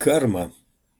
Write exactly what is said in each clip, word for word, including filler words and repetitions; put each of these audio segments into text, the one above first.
Карма.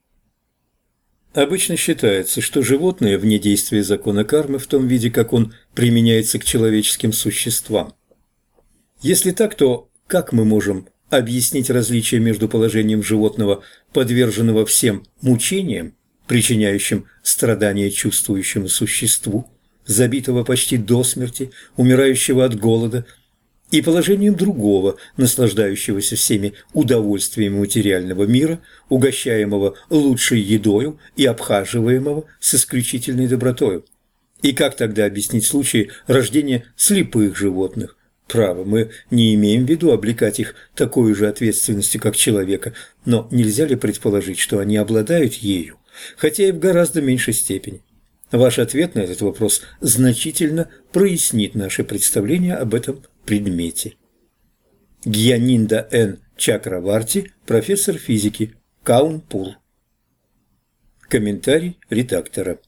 Обычно считается, что животные вне действия закона кармы в том виде, как он применяется к человеческим существам. Если так, то как мы можем объяснить различие между положением животного, подверженного всем мучениям, причиняющим страдания чувствующему существу, забитого почти до смерти, умирающего от голода, и положением другого, наслаждающегося всеми удовольствиями материального мира, угощаемого лучшей едою и обхаживаемого с исключительной добротою? И как тогда объяснить случаи рождения слепых животных? Право, мы не имеем в виду облекать их такой же ответственностью, как человека, но нельзя ли предположить, что они обладают ею, хотя и в гораздо меньшей степени? Ваш ответ на этот вопрос значительно прояснит наше представление об этом предмете. Гьянинда Н. Чакраварти, профессор физики, Каунпур. Комментарий редактора.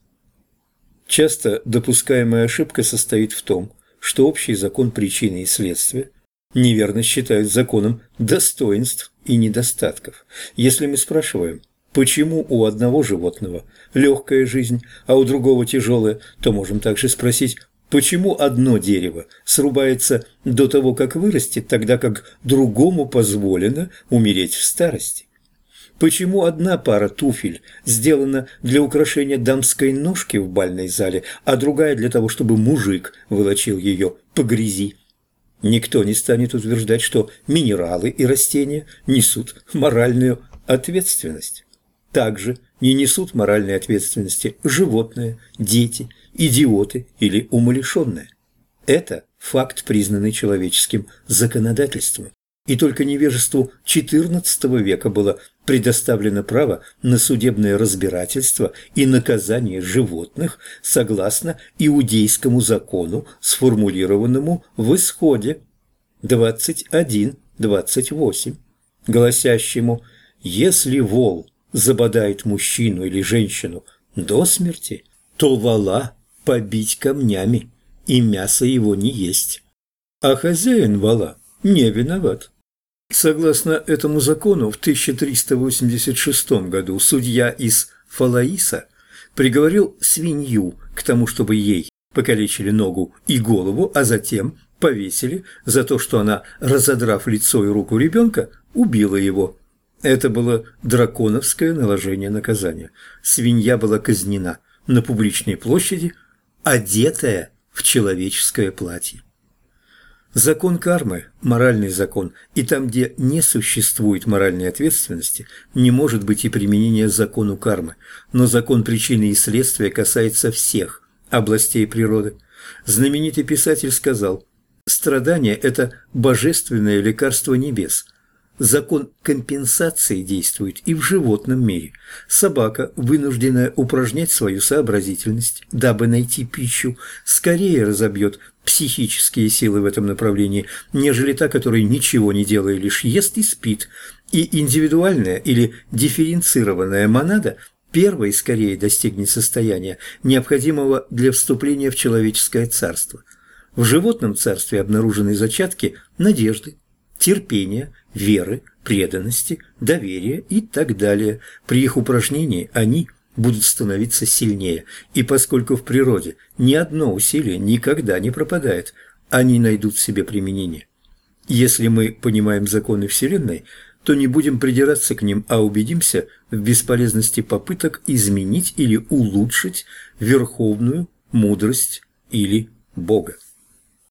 Часто допускаемая ошибка состоит в том, что общий закон причины и следствия неверно считают законом достоинств и недостатков. Если мы спрашиваем, почему у одного животного легкая жизнь, а у другого тяжелая, то можем также спросить, почему одно дерево срубается до того, как вырастет, тогда как другому позволено умереть в старости? Почему одна пара туфель сделана для украшения дамской ножки в бальной зале, а другая для того, чтобы мужик волочил ее по грязи? Никто не станет утверждать, что минералы и растения несут моральную ответственность. Также не несут моральной ответственности животные, дети, идиоты или умалишенные. Это факт, признанный человеческим законодательством. И только невежеству четырнадцатого века было предоставлено право на судебное разбирательство и наказание животных согласно иудейскому закону, сформулированному в Исходе двадцать один двадцать восемь, гласящему: «Если вол забодает мужчину или женщину до смерти, то вола побить камнями, и мясо его не есть, а хозяин вола не виноват». Согласно этому закону, в тысяча триста восемьдесят шестом году судья из Фалаиса приговорил свинью к тому, чтобы ей покалечили ногу и голову, а затем повесили за то, что она, разодрав лицо и руку ребенка, убила его. Это было драконовское наложение наказания. Свинья была казнена на публичной площади, одетая в человеческое платье. Закон кармы – моральный закон, и там, где не существует моральной ответственности, не может быть и применения закону кармы, но закон причины и следствия касается всех областей природы. Знаменитый писатель сказал: «Страдание – это божественное лекарство небес». Закон компенсации действует и в животном мире. Собака, вынужденная упражнять свою сообразительность, дабы найти пищу, скорее разобьет психические силы в этом направлении, нежели та, которая, ничего не делая, лишь ест и спит. И индивидуальная или дифференцированная монада первой скорее достигнет состояния, необходимого для вступления в человеческое царство. В животном царстве обнаружены зачатки надежды, терпения, веры, преданности, доверия и так далее. При их упражнении они будут становиться сильнее, и поскольку в природе ни одно усилие никогда не пропадает, они найдут в себе применение. Если мы понимаем законы Вселенной, то не будем придираться к ним, а убедимся в бесполезности попыток изменить или улучшить верховную мудрость или Бога.